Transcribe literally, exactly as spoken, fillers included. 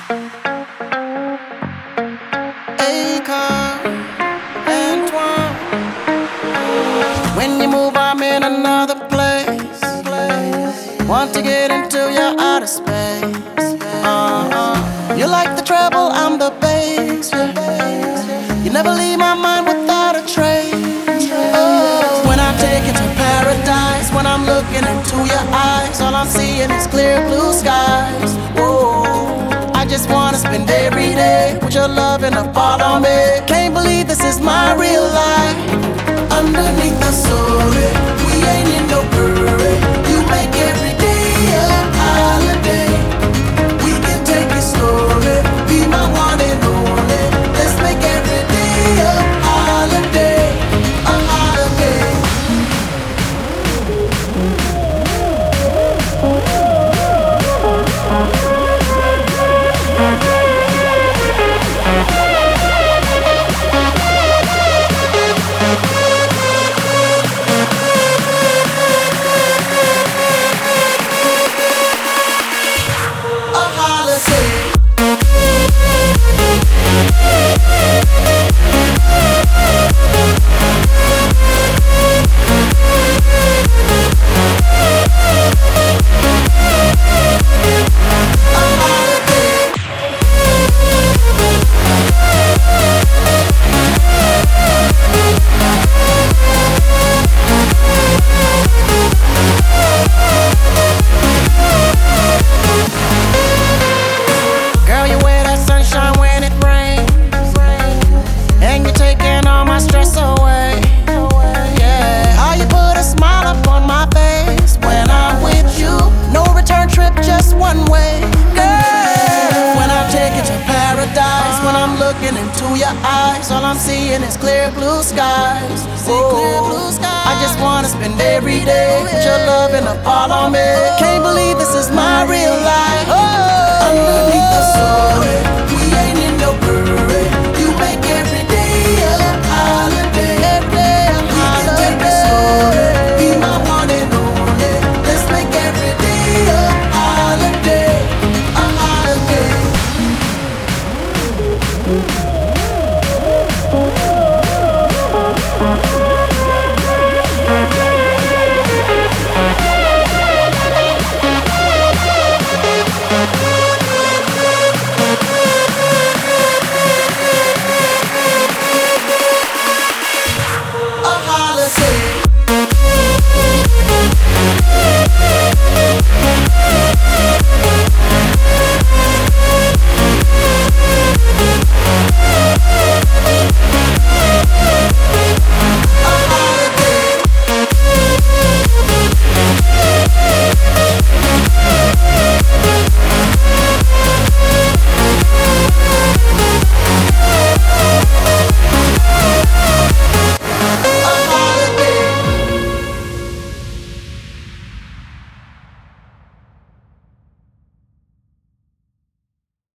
Akon, Antoine. When you move, I'm in another place. Want to get into your outer space. Uh-uh. You like the treble, I'm the bass. Yeah. You never leave my mind without a trace. Oh, when I take you to paradise, when I'm looking into your eyes, all I'm seeing is clear blue skies. Whoa. I just wanna spend every day with your love and a fall on me. Can't believe this is my real life. Underneath the story, we ain't in no hurry. You make every day a holiday. We can take it slowly, be my one and only. Let's make every day a holiday, a holiday. Into your eyes, all I'm seeing is clear blue skies. Oh, I just wanna spend every day with your love and a fall on me. Can't believe this is my real life. Oh.